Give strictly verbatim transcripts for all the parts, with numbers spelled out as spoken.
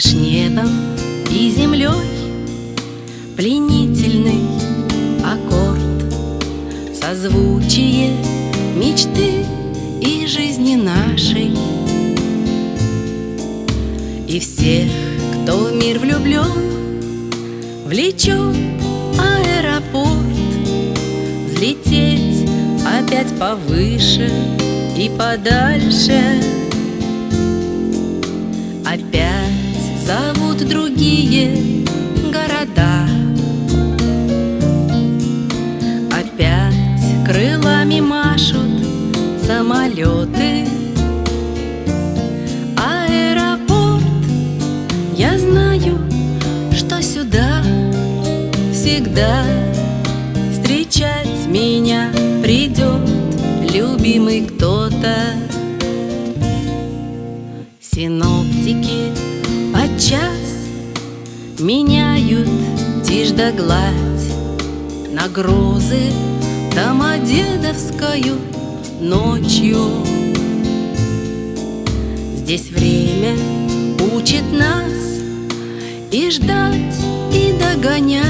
Меж небом и землей пленительный аккорд, созвучие мечты и жизни нашей. И всех, кто в мир влюблен, влечет аэропорт. Взлететь опять повыше и подальше. Опять зовут другие города. Опять крылами машут самолеты. Аэропорт, я знаю, что сюда всегда встречать меня придет любимый кто-то. Синоптики подчас меняют тишь да гладь на грозы домодедовскую ночью. Здесь время учит нас и ждать, и догонять,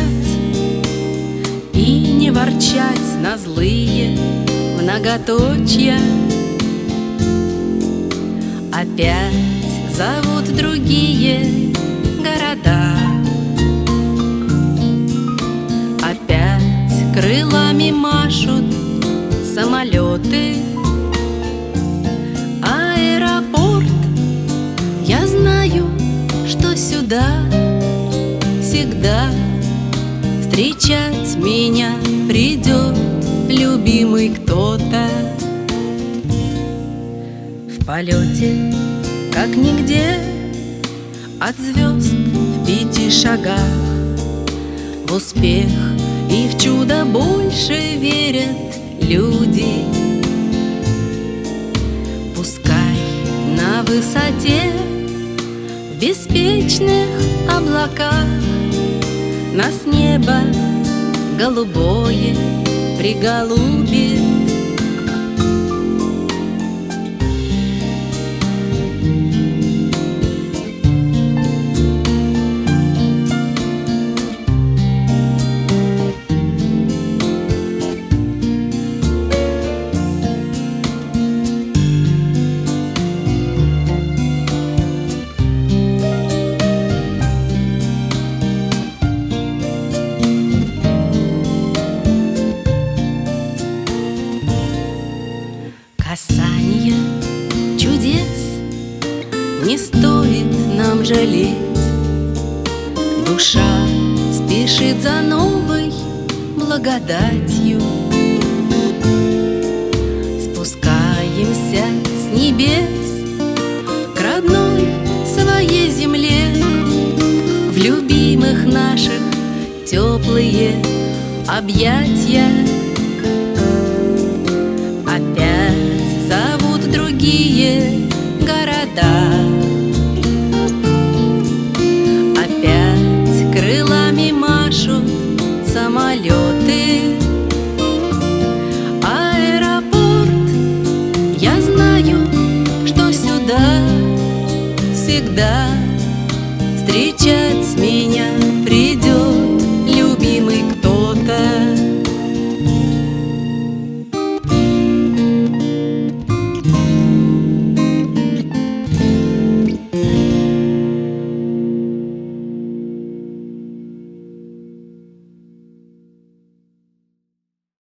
и не ворчать на злые многоточья. Опять зовут другие города. Опять крылами машут самолеты. Аэропорт, я знаю, что сюда всегда встречать меня придет любимый кто-то. В полете, как нигде, от звезд в пяти шагах, в успех и в чудо больше верят люди. Пускай на высоте, в беспечных облаках, нас небо голубое приголубит. Касания чудес не стоит нам жалеть. Душа спешит за новой благодатью. Спускаемся с небес к родной своей земле, в любимых наших теплые объятия. Зовут другие города. Опять крылами машут самолеты. Аэропорт, я знаю, что сюда всегда встречать меня придет